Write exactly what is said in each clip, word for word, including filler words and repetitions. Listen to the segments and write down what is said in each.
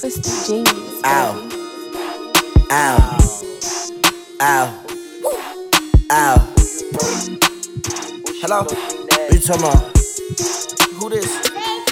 Twisted Genius. Ow. Ow. Ow. Ow. Hello? What you talking about? Who this?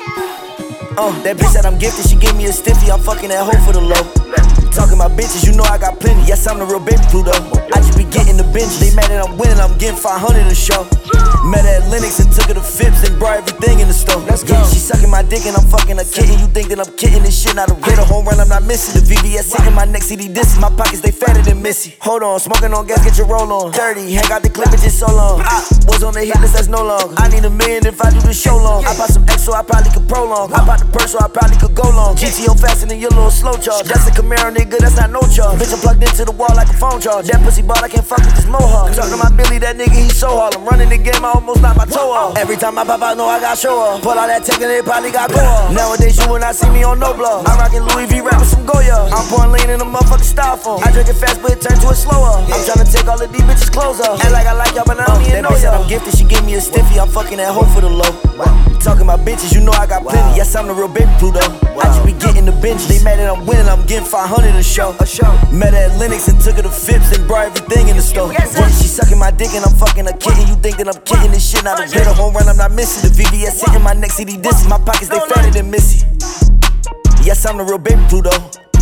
Oh, that bitch that I'm gifted, she gave me a stiffy. I'm fucking that hoe for the low. Talking about bitches, you know I got plenty. Yes, I'm the real baby Pluto. I just be getting the binge. They mad that I'm winning, I'm getting five hundred a show. Met her at Lennox and took her to Phipps and brought everything in the store. Let's go. Yeah, she sucking my dick and I'm fucking a kitten. You think that I'm kidding this shit? Not a hit, a home run, I'm not missing. The V V S hitting my neck, C D disses. My pockets, they fatter than Missy. Hold on, smoking on gas, get your roll on. thirty, hang out the clip, it's just so long. I was on the hit list, that's no longer. I need a million if I do the show long. I bought some X so I probably could prolong. I bought the purse so I probably could go long. G T O faster than your little slow charge. That's a Camaro, nigga, that's not no charge. Bitch, I'm plugged into the wall like a phone charge. That pussy ball, I can't fuck with this mohawk. Talking to my Billy, that nigga, he so hard. I'm running the game, I almost knocked my toe off. Every time I pop out, know I got show off. Pull out that tech and they probably got go off. Nowadays, you will not see me on no blog. I'm rocking Louis V, rapping some Goya. I'm pouring lean in a motherfucking styrofoam. I drink it fast, but it turned to a slower. I'm trying to take all of these bitches' clothes off. Act like I like y'all, but I don't even know y'all. I'm gifted, she gave me a stiffy. I'm fucking that hoe for the low. Talking about bitches, you know I got plenty. Yes, I'm the real baby Pluto. I just be getting the binge. They mad that I'm winning, I'm getting five hundred a show. A show. Met her at Lennox and took her to Phipps and brought everything in the store. Yeah, she sucking my dick and I'm fucking a kitten. You think that I'm kidding this shit? Not a hit, a home run, I'm not missing. The V V S hitting my neck, C D disses. My pockets, they fatter than Missy. Yes, I'm the real baby Pluto.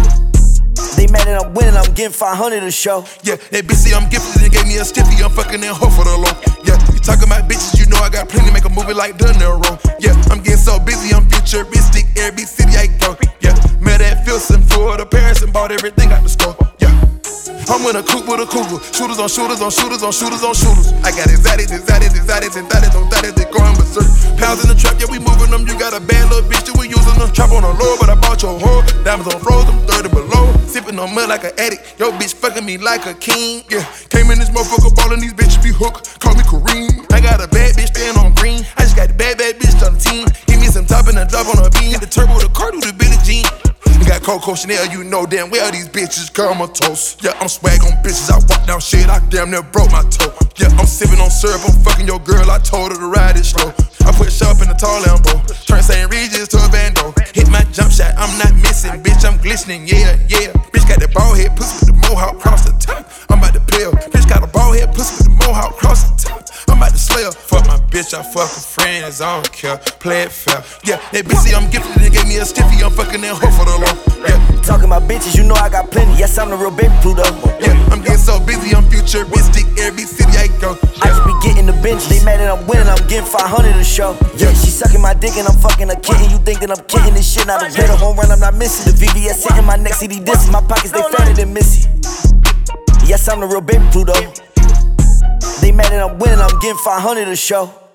They mad that I'm winning, I'm getting five hundred a show. Yeah, that bitch say I'm gifted and gave me a stiffy. I'm fucking that hoe for the low. Yeah, you talking about bitches, you know I got plenty. Make a movie like De Niro. Yeah, I'm getting so busy, I'm futuristic. Every city I go. Yeah, met at Filson, Florida, Paris, and bought everything out the store. Yeah, I'm in a coupe with a cougar. Shooters on shooters on shooters on shooters on shooters. I got exotics, exotics, exotics, and thotties on thotties. They going berserk. Pounds in the trap, yeah, we moving them. You got a bad little bitch, that we using them. Trap on the low, but I bought your hoe. Diamonds on froze, I'm thirty below. Sipping on mud like an addict. Yo, bitch fucking me like a king. Yeah, came in this motherfucker ballin', these bitches be hooked. Call me Kareem. I got a bad bitch staying on green. I just got the bad, bad bitch on the team. Give me some top and a drop on a bean. Hit the turbo with a car do the Billie Jean. You got Coco Chanel, you know damn well these bitches comatose. Yeah, I'm swag on bitches, I walk down shit, I damn near broke my toe. Yeah, I'm sipping on syrup, I'm fucking your girl, I told her to ride it slow. I put sharp in the tall Lambo, turn Saint Regis to a bando. Hit my jump shot, I'm not missing, bitch, I'm glistening, yeah, yeah. Bitch got that bald head, pussy with the mohawk cross the top. I'm about to pill. Bitch got a bald head, pussy with the mohawk cross the top. I'm about to slay her. Fuck my bitch, I fuck with friends, I don't care. Play it fair. Yeah, that bitch say I'm gifted, they gave me a stiffy. I'm fucking that hoe for the low. Yeah, talking about bitches, you know I got plenty. Yes, I'm the real baby Pluto. Yeah, I'm getting so busy, I'm futuristic. Every city I go. I just be getting the binge. They mad that I'm winning, I'm getting five hundred a show. Yeah, she sucking my dick and I'm fucking a kitten. You think that I'm kidding this shit? Not a hit, a home run, I'm not missing. The V V S hitting my neck, C D disses. My pockets, they fatter than Missy. Yes, I'm the real baby Pluto. They mad that I'm winning, I'm getting five hundred a show.